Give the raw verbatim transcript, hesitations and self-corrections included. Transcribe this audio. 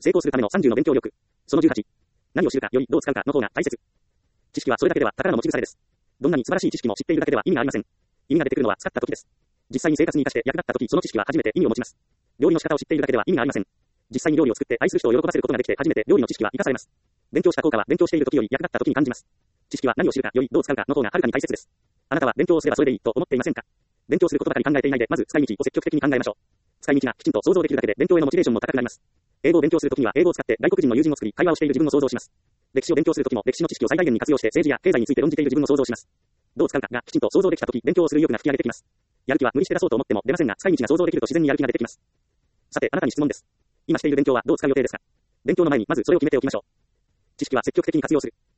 成功するためのさんじゅうの勉強力。そのじゅうはち。何を知るかよりどう使うかの方が大切。知識はそれだけでは宝の持ち腐れです。どんなに素晴らしい知識も知っているだけでは意味がありません。意味が出てくるのは使った時です。実際に生活に生かして役立った時、その知識は初めて意味を持ちます。料理の仕方を知っているだけでは意味がありません。実際に料理を作って愛する人を喜ばせることができて初めて料理の知識は生かされます。勉強した効果は勉強している時より役立った時に感じます。知識は何を知るかよりどう使うかの方がはるかに大切です。あなたは勉強をすればそれでいいと思っていませんか？勉強することばかり考えていないで、まず使い道を積極的に考えましょう。使い道がきちんと想像できるだけで勉強へのモチベーションも高くなります。英語を勉強するときには英語を使って外国人の友人を作り会話をしている自分を想像します。歴史を勉強するときも歴史の知識を最大限に活用して政治や経済について論じている自分を想像します。どう使うかがきちんと想像できたとき、勉強をする意欲が吹き上げてきます。やる気は無理して出そうと思っても出ませんが、使い道が想像できると自然にやる気が出てきます。さて、あなたに質問です。今している勉強はどう使う予定ですか？勉強の前にまずそれを決めておきましょう。知識は積極的に活用する。